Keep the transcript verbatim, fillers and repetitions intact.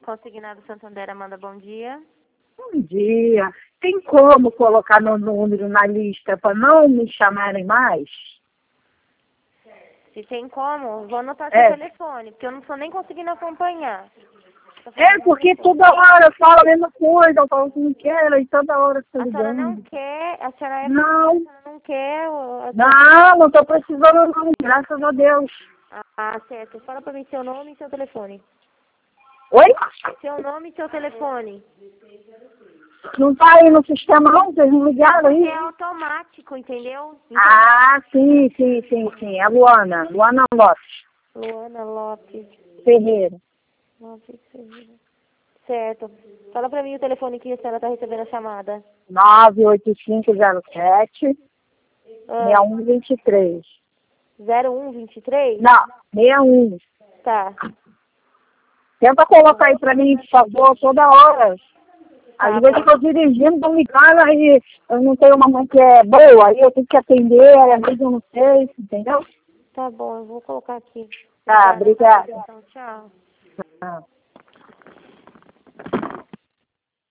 Consignado Santander, Amanda, bom dia. Bom dia. Tem como colocar meu número na lista para não me chamarem mais? Se tem como, vou anotar É. seu telefone, porque eu não estou nem conseguindo acompanhar. É, porque toda hora fala a mesma coisa, eu falo que não quero, e toda hora estou A senhora não ligando. quer, a senhora é... Não. A senhora não quer... o- a senhora- Não, não estou precisando não, graças a Deus. Ah, certo. Fala pra mim seu nome e seu telefone. Oi? Seu nome e seu telefone. Não tá aí no sistema não? Vocês não ligaram Porque aí? é automático, entendeu? Então, Ah, sim, sim, sim, sim. A Luana, Luana Lopes Luana Lopes. Ferreira. Lopes Ferreira. Certo. Fala pra mim o telefone que a senhora tá recebendo a chamada. nove oito cinco zero sete Ah, seis um dois três. zero um vinte e três? Não, sessenta e um. Tá. Tenta colocar aí pra mim, por favor, toda hora. Às Tá vezes eu bom. estou dirigindo, tô me cara aí eu não tenho uma mãe que é boa, aí eu tenho que atender, aí às vezes eu não sei, entendeu? Tá bom, eu vou colocar aqui. Tá, obrigada. Então, tchau. Ah.